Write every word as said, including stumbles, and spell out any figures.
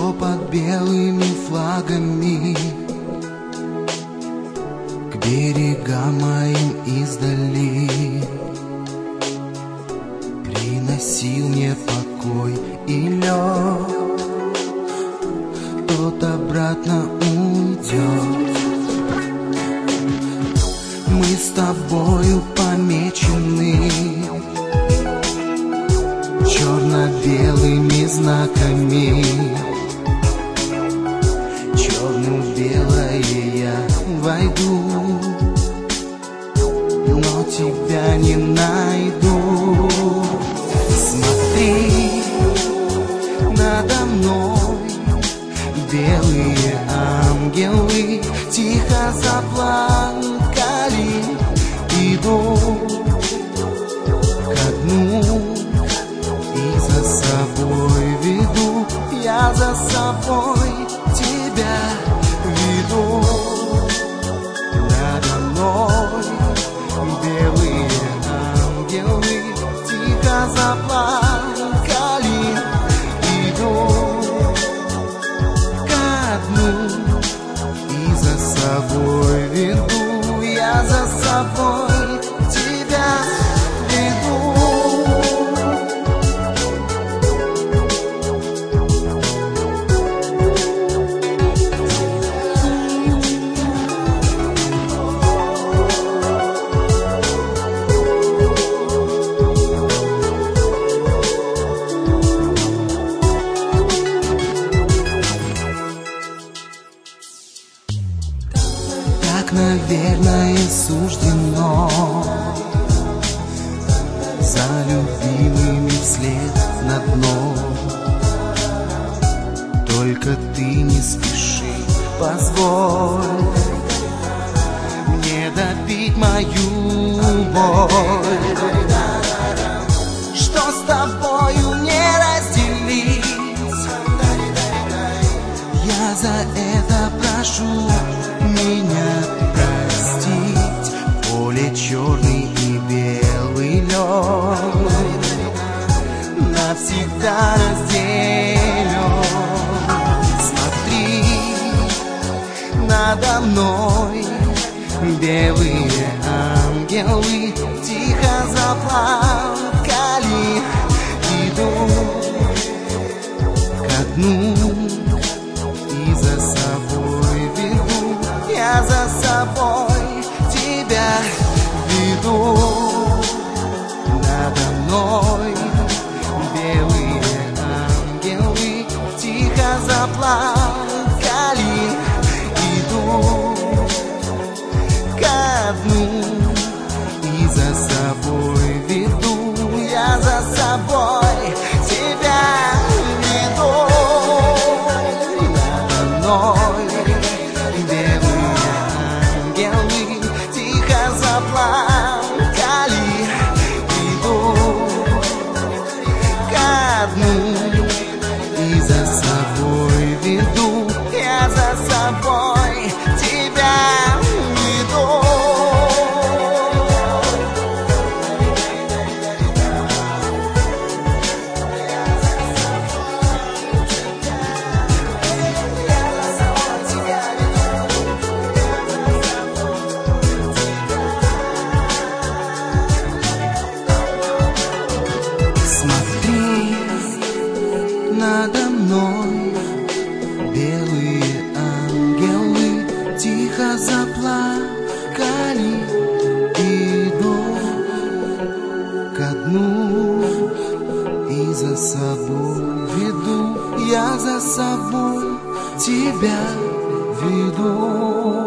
что под белыми флагами к берегам моим издали приносил мне покой и лед, тот обратно уйдет. Мы с тобою помечены черно-белыми знаками. Черно-белое я войду, но тебя не найду. Смотри, надо мной белые ангелы тихо заплакали. Иду ко дну и за собой веду, я за собой тебя веду. Надо мной белые ангелы тихо заплакали. Иду ко дну и за собой веду, я за собой тебя веду. Так, наверное, суждено за любимыми вслед на дно. Только ты не спеши, позволь мне допить мою боль, что с тобою не разделить. Я за это прошу меня простить. Поле черный и белый лед навсегда разделен. Смотри, надо мной белые ангелы тихо заплакали. Иду ко дну и за собой веду, я за собой тебя веду. Надо мной белые ангелы тихо заплакали. Иду ко дну и за собой веду, я за собой тебя веду. Надо мной белые ангелы тихо заплакали. Иду ко дну и за собой веду, я за собой тебя веду. Смотри, надо мной белые ангелы тихо заплакали. Иду ко дну и за собой веду, я за собой тебя веду.